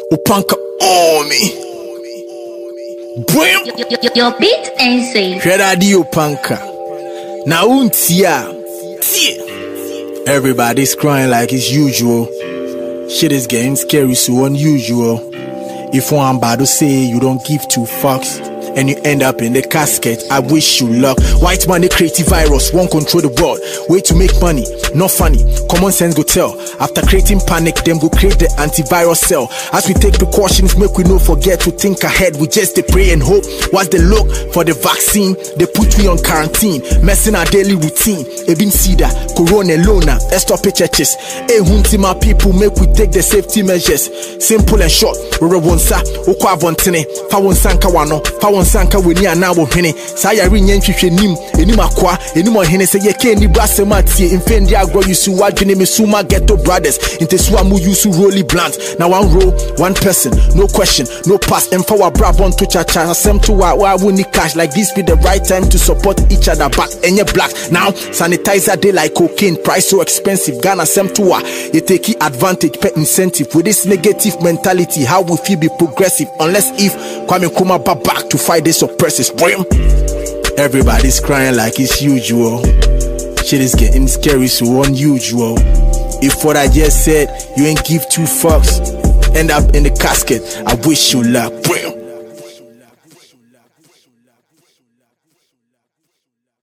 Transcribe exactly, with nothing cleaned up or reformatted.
Upanka on me. Brim. Your beat ain't safe. Shredadi Upanka. Now untia. Everybody's crying like it's usual. Shit is getting scary, so unusual. If one bad to say you don't give two fucks and you end up in the casket, I wish you luck. White man, the creative virus, won't control the world. Way to make money, not funny. Common sense go tell. After creating panic, them go create the antivirus cell. As we take precautions, make we no forget to think ahead. We just they pray and hope. What's the look for the vaccine? They put we on quarantine, messing our daily routine. Ebin Sida, Corona, Lona, stop churches. Eh, huntima people, make we take the safety measures. Simple and short. We wonsa, okwa vontene, fa wonsanka wano, fa wonsanka weni anawo hene. Sa ya ri nyenhwehwe nim, enim akwa, enim ohene se ye ke ni brasema tie, infendi agro yusu wadwene me suma ghetto brothers. Inte suwa mu yusu rolly blunt. Now one row, one person, no question, no pass. Emfa wa brabon to cha cha, asem to wa wa wuni cash. Like this be the right time to support each other back. Enye black. Now sanitizer dey like cocaine, price so expensive. Ghana sem to wa, you take advantage, pet incentive. With this negative mentality, how we feel be progressive unless if Kwame Nkrumah back to fight this oppressive. Everybody's crying like it's usual. Shit is getting scary, so unusual. If what I just said, you ain't give two fucks, end up in the casket, I wish you luck.